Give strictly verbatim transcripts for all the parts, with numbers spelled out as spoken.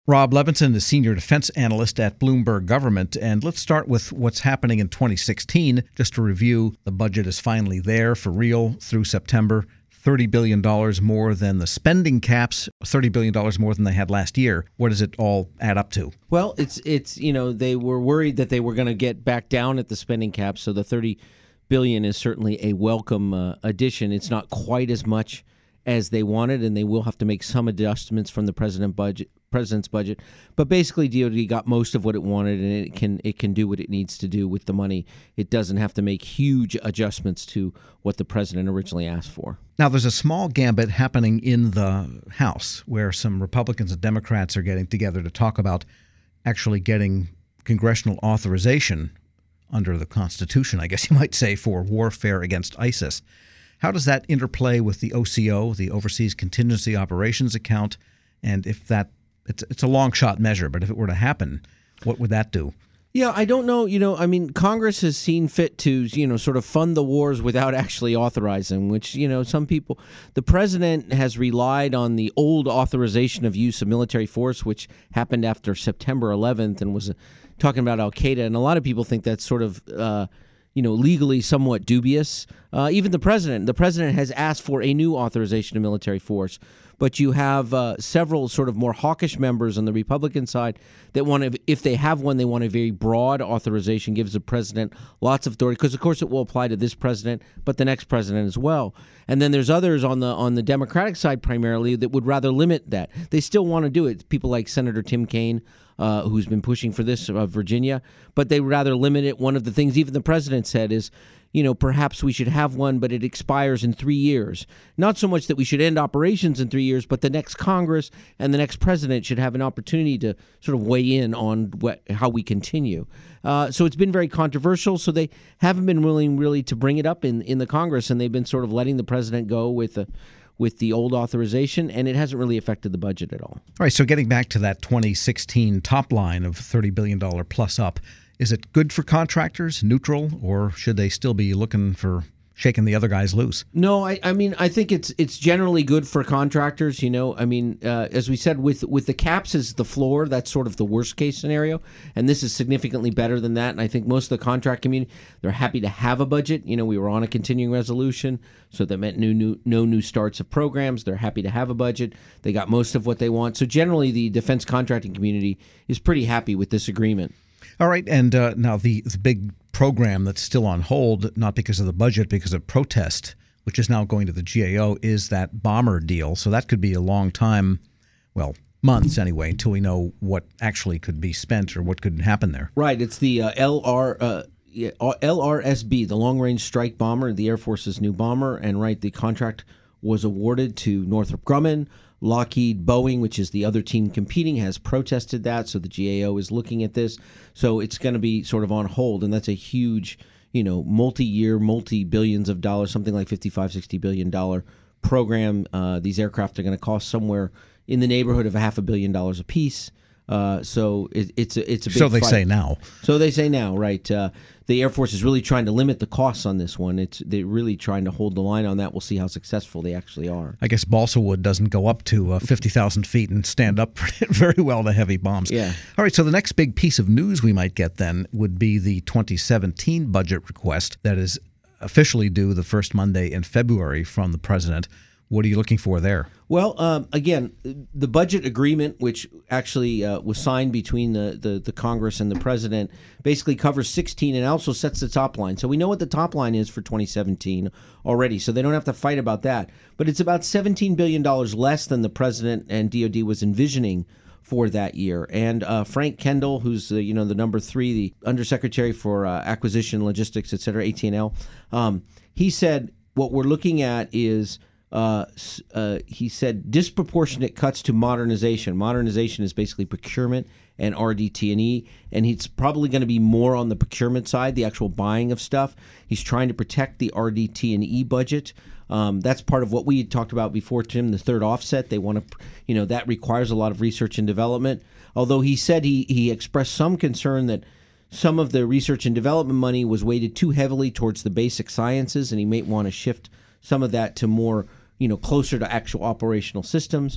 Rob Levinson is senior defense analyst at Bloomberg Government. And let's start with what's happening in twenty sixteen. Just to review, the budget is finally there for real through September. thirty billion dollars more than the spending caps, thirty billion dollars more than they had last year. What does it all add up to? Well, it's, it's you know, they were worried that they were going to get back down at the spending cap. So the thirty billion dollars is certainly a welcome uh, addition. It's not quite as much as they wanted, and they will have to make some adjustments from the president budget, president's budget. But basically, D O D got most of what it wanted, and it can it can do what it needs to do with the money. It doesn't have to make huge adjustments to what the president originally asked for. Now, there's a small gambit happening in the House where some Republicans and Democrats are getting together to talk about actually getting congressional authorization under the Constitution, I guess you might say, for warfare against ISIS. How does that interplay with the O C O, the Overseas Contingency Operations Account? And if that, it's, it's a long shot measure, but if it were to happen, what would that do? Yeah, I don't know. You know, I mean, Congress has seen fit to, you know, sort of fund the wars without actually authorizing, which, you know, some people, the president has relied on the old authorization of use of military force, which happened after September eleventh and was uh, talking about Al-Qaeda. And a lot of people think that's sort of, uh, you know, legally somewhat dubious. Uh, even the president, the president has asked for a new authorization of military force. But you have uh, several sort of more hawkish members on the Republican side that want to, if they have one, they want a very broad authorization, gives the president lots of authority, because of course it will apply to this president, but the next president as well. And then there's others on the on the Democratic side primarily that would rather limit that. They still want to do it. People like Senator Tim Kaine, uh, who's been pushing for this, uh, Virginia, but they rather limit it. One of the things even the president said is, you know, perhaps we should have one, but it expires in three years. Not so much that we should end operations in three years, but the next Congress and the next president should have an opportunity to sort of weigh in on what, how we continue. Uh, so it's been very controversial. So they haven't been willing really to bring it up in, in the Congress, and they've been sort of letting the president go with the, with the old authorization, and it hasn't really affected the budget at all. All right, so getting back to that twenty sixteen top line of thirty billion dollars plus up, is it good for contractors, neutral, or should they still be looking for shaking the other guys loose? No, I, I mean, I think it's it's generally good for contractors. You know, I mean, uh, as we said, with with the caps as the floor, that's sort of the worst case scenario, and this is significantly better than that. And I think most of the contract community, they're happy to have a budget. You know, we were on a continuing resolution, so that meant new, new no new starts of programs. They're happy to have a budget. They got most of what they want. So generally, the defense contracting community is pretty happy with this agreement. All right, and uh, now the, the big program that's still on hold, not because of the budget, because of protest, which is now going to the G A O, is that bomber deal. So that could be a long time, well, months anyway, until we know what actually could be spent or what could happen there. Right, it's the uh, L R uh, yeah, L R S B, the Long Range Strike Bomber, the Air Force's new bomber, and right, the contract was awarded to Northrop Grumman. Lockheed, Boeing, which is the other team competing, has protested that, so the G A O is looking at this. So it's going to be sort of on hold, and that's a huge, you know, multi-year, multi-billions of dollars, something like fifty-five, sixty billion dollars program. Uh, these aircraft are going to cost somewhere in the neighborhood of a half a billion dollars apiece. Uh, so it, it's a it's a big so they fight. say now. So they say now, right? Uh, the Air Force is really trying to limit the costs on this one. It's they're really trying to hold the line on that. We'll see how successful they actually are. I guess balsa wood doesn't go up to uh, fifty thousand feet and stand up very well to heavy bombs. Yeah. All right. So the next big piece of news we might get then would be the twenty seventeen budget request that is officially due the first Monday in February from the president. What are you looking for there? Well, um, again, the budget agreement, which actually uh, was signed between the, the, the Congress and the president, basically covers sixteen and also sets the top line. So we know what the top line is for twenty seventeen already, so they don't have to fight about that. But it's about seventeen billion dollars less than the president and D O D was envisioning for that year. And uh, Frank Kendall, who's uh, you know the number three, the undersecretary for uh, acquisition, logistics, et cetera, A T and L, um, he said what we're looking at is Uh, uh, he said disproportionate cuts to modernization. Modernization is basically procurement and R D T and E, and he's probably going to be more on the procurement side, the actual buying of stuff. He's trying to protect the R D T and E budget. Um, that's part of what we had talked about before, Tim, the third offset. They want to, you know, that requires a lot of research and development. Although he said he, he expressed some concern that some of the research and development money was weighted too heavily towards the basic sciences, and he might want to shift some of that to more, you know, closer to actual operational systems.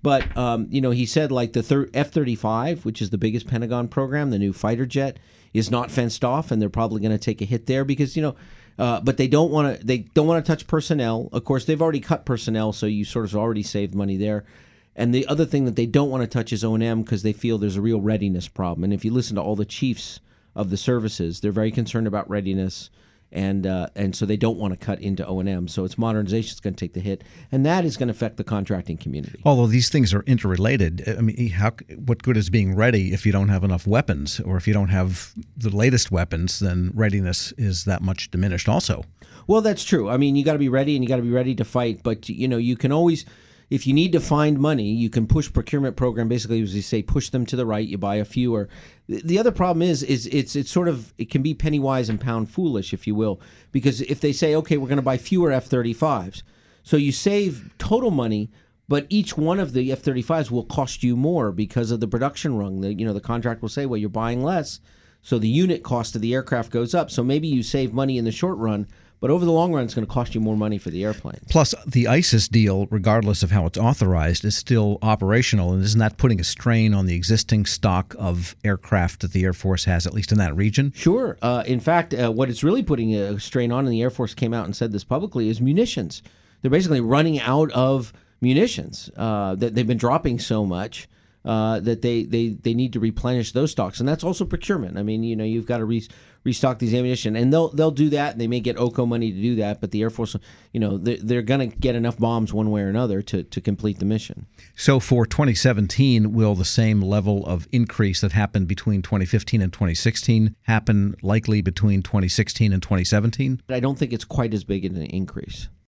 But, um, you know, he said like the F thirty-five, which is the biggest Pentagon program, the new fighter jet, is not fenced off, and they're probably going to take a hit there because, you know, uh, but they don't want to they don't want to touch personnel. Of course, they've already cut personnel, so you sort of already saved money there. And the other thing that they don't want to touch is O and M because they feel there's a real readiness problem. And if you listen to all the chiefs of the services, they're very concerned about readiness. And uh, and so they don't want to cut into O and M. So its modernization is going to take the hit, and that is going to affect the contracting community. Although these things are interrelated, I mean, how what good is being ready if you don't have enough weapons, or if you don't have the latest weapons? Then readiness is that much diminished. Also, well, that's true. I mean, you got to be ready, and you got to be ready to fight. But you know, you can always. If you need to find money, you can push procurement program. Basically, as you say, push them to the right. You buy a fewer. The other problem is, is it's it's sort of it can be penny wise and pound foolish, if you will, because if they say, okay, we're going to buy fewer F thirty-fives, so you save total money, but each one of the F thirty-fives will cost you more because of the production rung. The you know the contract will say, well, you're buying less, so the unit cost of the aircraft goes up. So maybe you save money in the short run. But over the long run, it's going to cost you more money for the airplanes. Plus, the ISIS deal, regardless of how it's authorized, is still operational. And isn't that putting a strain on the existing stock of aircraft that the Air Force has, at least in that region? Sure. Uh, in fact, uh, what it's really putting a strain on, and the Air Force came out and said this publicly, is munitions. They're basically running out of munitions. Uh, that they've been dropping so much uh, that they, they, they need to replenish those stocks. And that's also procurement. I mean, you know, you've got to re- restock these ammunition, and they'll they'll do that, and they may get O C O money to do that, but the Air Force, you know, they're, they're going to get enough bombs one way or another to, to complete the mission. So for twenty seventeen, will the same level of increase that happened between twenty fifteen and twenty sixteen happen likely between twenty sixteen and twenty seventeen? But I don't think it's quite as big an increase.